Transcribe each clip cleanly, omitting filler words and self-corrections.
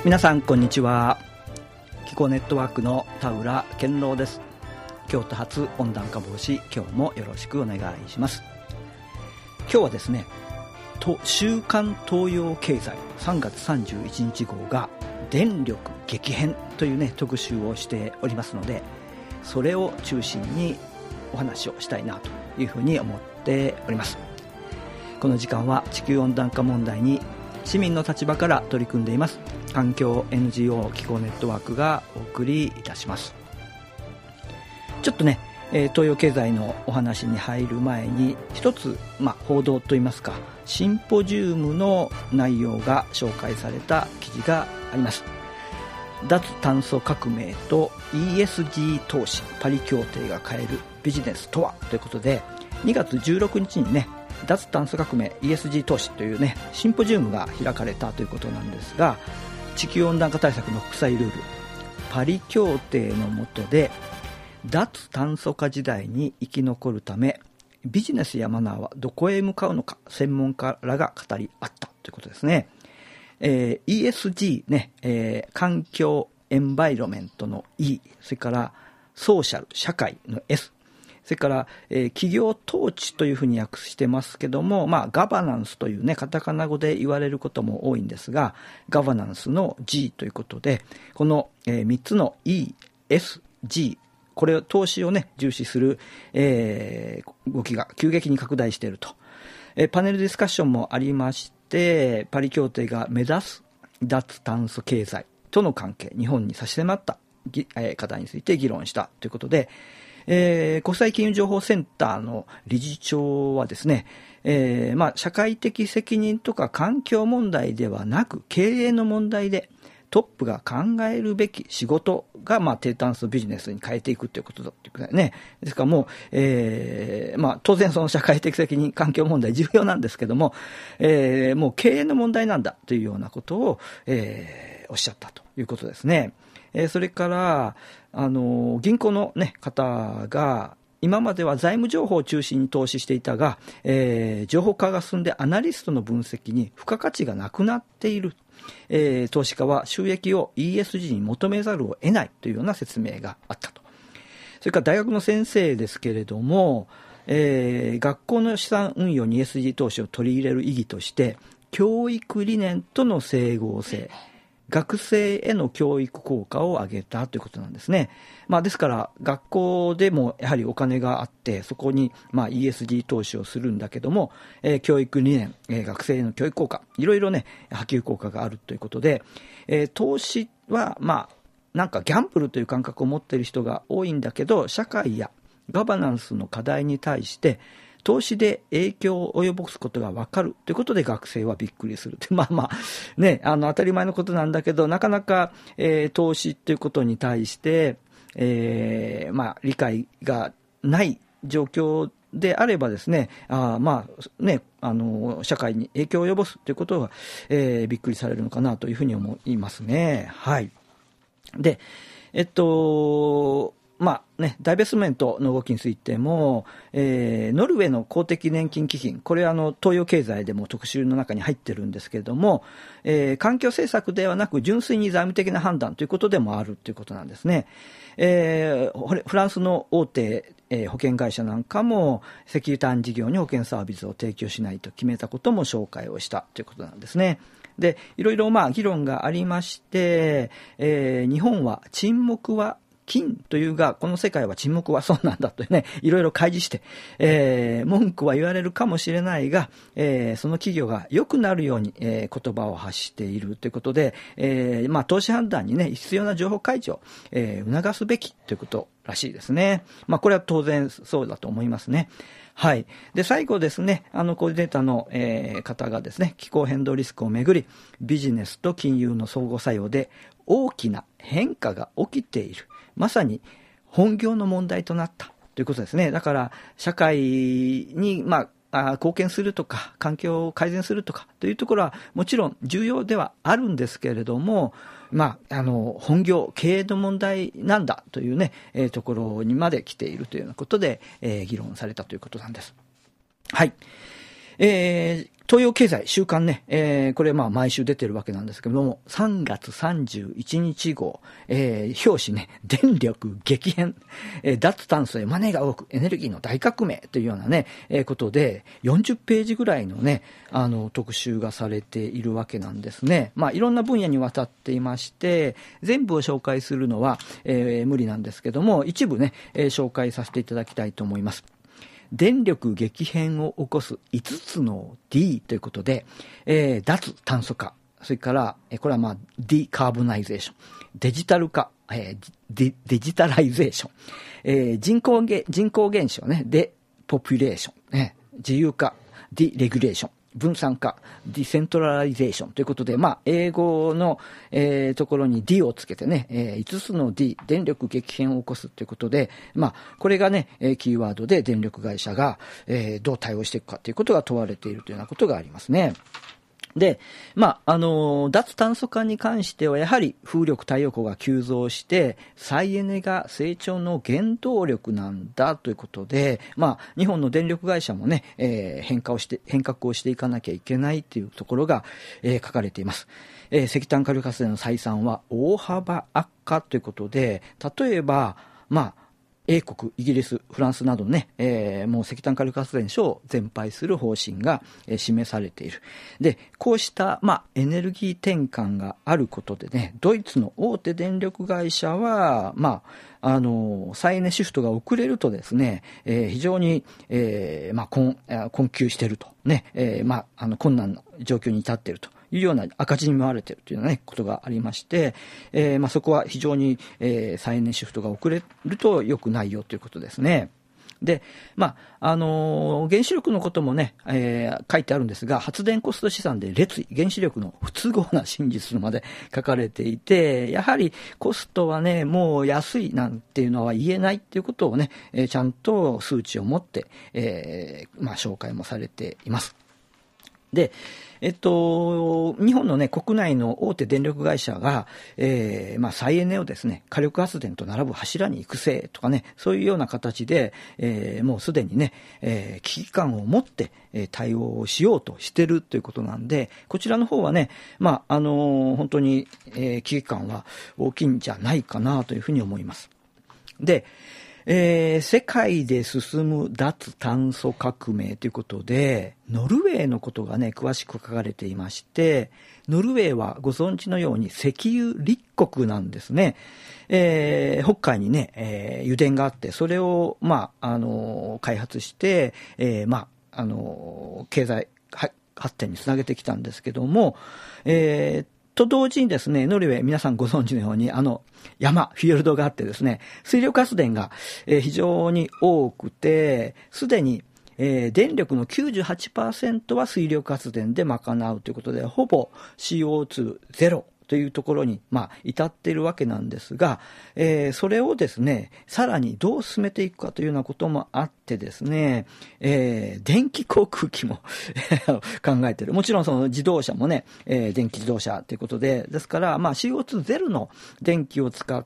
皆さんこんにちは。気候ネットワークの田浦健郎です。京都発温暖化防止、今日もよろしくお願いします。今日はですね、週刊東洋経済3月31日号が電力激変というね特集をしておりますので、それを中心にお話をしたいなというふうに思っております。この時間は地球温暖化問題に市民の立場から取り組んでいます環境 NGO 気候ネットワークがお送りいたします。ちょっとね、東洋経済のお話に入る前に一つ、報道といいますかシンポジウムの内容が紹介された記事があります。脱炭素革命と ESG 投資パリ協定が変えるビジネスとはということで、2月16日にね脱炭素革命 ESG 投資というねシンポジウムが開かれたということなんですが、地球温暖化対策の国際ルールパリ協定の下で脱炭素化時代に生き残るためビジネスやマナーはどこへ向かうのか、専門家らが語り合ったということですね。ESG ね、環境エンバイロメントの E、 それからソーシャル社会の S、それから、企業統治というふうに訳してますけども、ガバナンスというねカタカナ語で言われることも多いんですが、ガバナンスの G ということで、この、3つの ESG、 これを投資をね重視する、動きが急激に拡大していると、パネルディスカッションもありまして、パリ協定が目指す脱炭素経済との関係、日本に差し迫った課題について議論したということで、国際金融情報センターの理事長はですね、社会的責任とか環境問題ではなく経営の問題でトップが考えるべき仕事が、低炭素ビジネスに変えていくということだということね。ですからもう、当然その社会的責任環境問題重要なんですけども、もう経営の問題なんだというようなことを、おっしゃったということですね。それから銀行の、方が今までは財務情報を中心に投資していたが、情報化が進んでアナリストの分析に付加価値がなくなっている、投資家は収益を ESG に求めざるを得ないというような説明があったと。それから大学の先生ですけれども、学校の資産運用に ESG 投資を取り入れる意義として教育理念との整合性、学生への教育効果を上げたということなんですね。ですから学校でもやはりお金があってそこにESG 投資をするんだけども、教育理念、学生への教育効果、いろいろね波及効果があるということで、投資はなんかギャンブルという感覚を持っている人が多いんだけど、社会やガバナンスの課題に対して投資で影響を及ぼすことが分かるということで学生はびっくりする。ね、当たり前のことなんだけど、なかなか、投資ということに対して、理解がない状況であればですね、社会に影響を及ぼすということが、びっくりされるのかなというふうに思いますね。はい。で、ダイベスメントの動きについても、ノルウェーの公的年金基金、これは東洋経済でも特集の中に入ってるんですけれども、環境政策ではなく純粋に財務的な判断ということでもあるということなんですね。フランスの大手、保険会社なんかも石油炭事業に保険サービスを提供しないと決めたことも紹介をしたということなんですね。で、いろいろ議論がありまして、日本は沈黙は金というが、この世界は沈黙は損なんだとね、いろいろ開示して、文句は言われるかもしれないが、その企業が良くなるように、言葉を発しているということで、投資判断にね、必要な情報開示を、促すべきということらしいですね。これは当然そうだと思いますね。はい。で、最後ですね、コーディネーターの、方がですね、気候変動リスクをめぐり、ビジネスと金融の相互作用で大きな変化が起きている。まさに本業の問題となったということですね。だから社会に貢献するとか環境を改善するとかというところはもちろん重要ではあるんですけれども、本業経営の問題なんだというね、ところにまで来ているというようなことで、議論されたということなんです。はい。 東洋経済週刊ね、これ毎週出てるわけなんですけども、3月31日号、表紙ね、電力激変、脱炭素へマネーが動くエネルギーの大革命というようなね、ことで、40ページぐらいのね、特集がされているわけなんですね。いろんな分野にわたっていまして、全部を紹介するのは、無理なんですけども、一部ね、紹介させていただきたいと思います。電力激変を起こす5つの D ということで、脱炭素化、それから、これはディカーボナイゼーション、デジタル化、デジタライゼーション、人口減少ね、デポピュレーション、ね、自由化、ディレギュレーション、分散化、ディセントライゼーションということで、英語の、ところに D をつけてね、5つの D、電力激変を起こすということで、これがね、キーワードで電力会社が、どう対応していくかということが問われているというようなことがありますね。で、脱炭素化に関してはやはり風力太陽光が急増して再エネが成長の原動力なんだということで、日本の電力会社もね、変革をしていかなきゃいけないというところが、書かれています。石炭火力発電の採算は大幅悪化ということで、例えば英国、イギリス、フランスなどね、もう石炭火力発電所を全廃する方針が、示されている。で、こうした、エネルギー転換があることでね、ドイツの大手電力会社は、再エネシフトが遅れるとですね、非常に、困窮していると、ね、困難な状況に至っているというような赤字に見舞われているというような、ね、ことがありまして、そこは非常に、再エネシフトが遅れると良くないよということですね。で、原子力のこともね、書いてあるんですが、発電コスト試算で列位、原子力の不都合な真実まで書かれていて、やはりコストはね、もう安いなんていうのは言えないっていうことをね、ちゃんと数値を持って、紹介もされています。で、日本のね、国内の大手電力会社が、再エネをですね、火力発電と並ぶ柱に育成とかね、そういうような形で、もうすでにね、危機感を持って、対応をしようとしてるということなんで、こちらの方はね、本当に、危機感は大きいんじゃないかなというふうに思います。で、世界で進む脱炭素革命ということで、ノルウェーのことがね、詳しく書かれていまして、ノルウェーはご存知のように石油立国なんですね。北海にね、油田があって、それを、開発して、経済発展につなげてきたんですけども、と同時にですね、ノルウェー、皆さんご存知のように、山、フィヨルドがあってですね、水力発電が、非常に多くて、すでに、電力の 98% は水力発電で賄うということで、ほぼ CO2 ゼロというところに、至っているわけなんですが、それをですね、さらにどう進めていくかというようなこともあってですね、電気航空機も考えている。もちろんその自動車もね、電気自動車ということで、ですから、CO2 ゼロの電気を使って、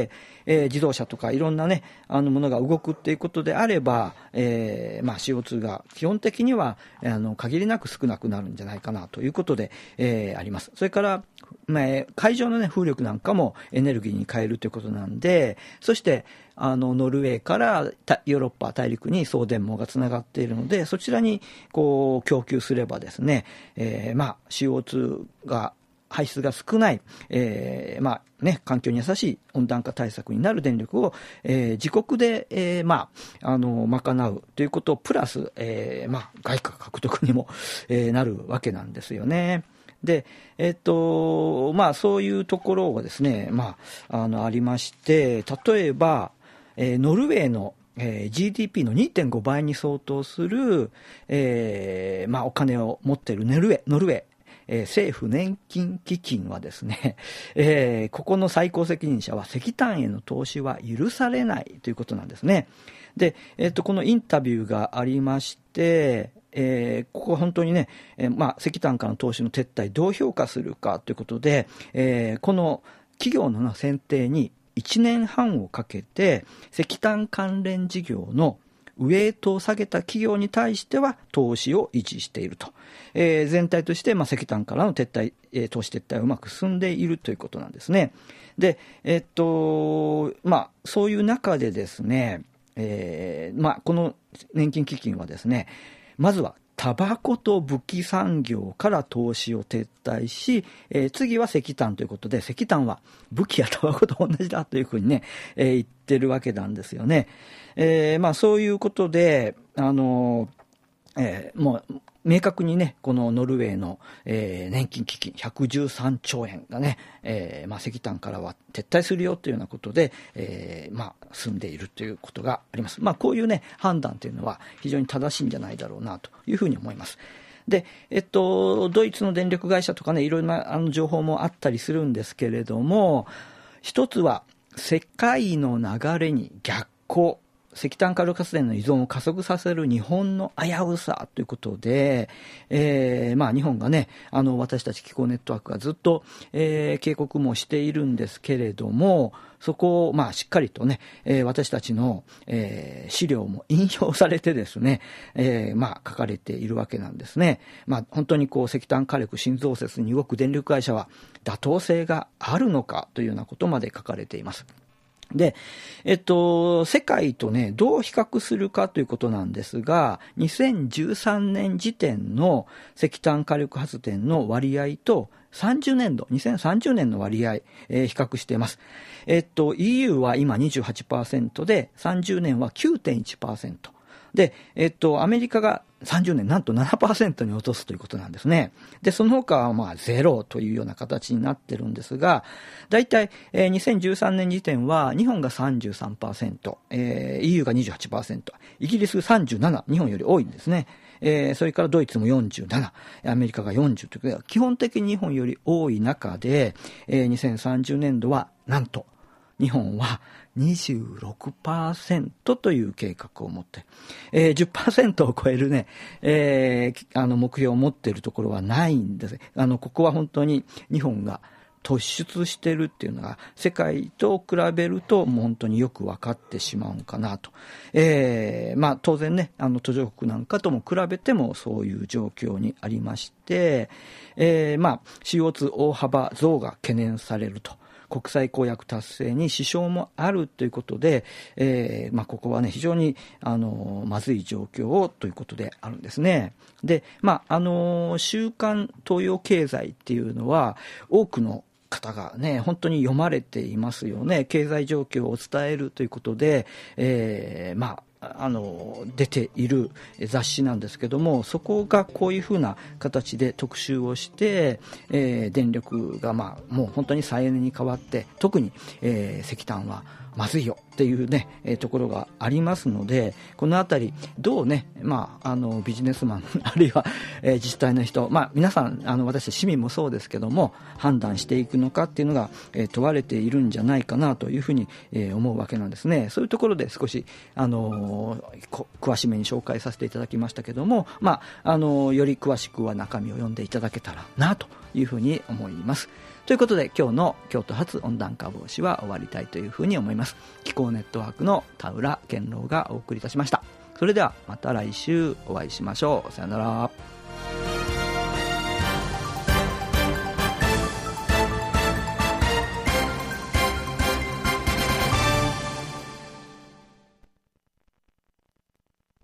自動車とかいろんなね、ものが動くっていうことであれば、CO2 が基本的には、限りなく少なくなるんじゃないかなということで、あります。それから、海上のね、風力なんかもエネルギーに変えるということなんで、そして、ノルウェーからヨーロッパ大陸に送電網がつながっているので、そちらにこう供給すればですね、CO2 が排出が少ない、環境に優しい温暖化対策になる電力を、自国で、賄うということプラス、外貨獲得にも、なるわけなんですよね。で、そういうところがですね、ありまして、例えば、ノルウェーのGDP の 2.5 倍に相当する、お金を持っているノルウェー、政府年金基金はですね、ここの最高責任者は石炭への投資は許されないということなんですね。で、このインタビューがありまして、ここは本当にね、石炭からの投資の撤退どう評価するかということで、この企業の選定に1年半をかけて石炭関連事業のウェイトを下げた企業に対しては投資を維持していると、全体として石炭からの撤退、投資撤退をうまく進んでいるということなんですね。で、そういう中でですね、この年金基金はですね、まずはタバコと武器産業から投資を撤退し、次は石炭ということで、石炭は武器やタバコと同じだというふうにね、言ってるわけなんですよね。そういうことで、もう明確にね、このノルウェーの、年金基金113兆円がね、石炭からは撤退するよというようなことで、進んでいるということがあります。こういうね、判断というのは非常に正しいんじゃないだろうなというふうに思います。で、ドイツの電力会社とかね、いろいろな情報もあったりするんですけれども、一つは世界の流れに逆行、石炭火力発電の依存を加速させる日本の危うさということで、日本がね、私たち気候ネットワークがずっと、警告もしているんですけれども、そこをしっかりとね、私たちの、資料も引用されてですね、書かれているわけなんですね。本当に石炭火力新増設に動く電力会社は妥当性があるのかというようなことまで書かれています。で、世界とね、どう比較するかということなんですが、2013年時点の石炭火力発電の割合と2030年の割合、比較しています。EU は今 28% で、30年は 9.1%。で、アメリカが30年なんと 7% に落とすということなんですね。で、その他はゼロというような形になってるんですが、だいたい2013年時点は日本が 33%、EU が 28%、イギリス37、日本より多いんですね。それからドイツも47、アメリカが40ということで、基本的に日本より多い中で、2030年度はなんと日本は26% という計画を持って、10% を超えるね、目標を持っているところはないんです。ここは本当に日本が突出しているっていうのが世界と比べるともう本当によく分かってしまうかなと。当然ね、途上国なんかとも比べてもそういう状況にありまして、CO2 大幅増が懸念されると。国際公約達成に支障もあるということで、ここはね、非常にまずい状況ということであるんですね。で、週刊東洋経済っていうのは多くの方がね、本当に読まれていますよね。経済状況を伝えるということで、出ている雑誌なんですけども、そこがこういうふうな形で特集をして、電力がもう本当に再エネに変わって、特に、石炭はまずいよっていうね、ところがありますので、このあたりどうね、ビジネスマンあるいは、自治体の人、皆さん私市民もそうですけども判断していくのかっていうのが、問われているんじゃないかなというふうに、思うわけなんですね。そういうところで少し詳しめに紹介させていただきましたけども、より詳しくは中身を読んでいただけたらなというふうに思います。ということで、今日の京都発温暖化防止は終わりたいというふうに思います。気候ネットワークの田浦健郎がお送りいたしました。それではまた来週お会いしましょう。さよなら。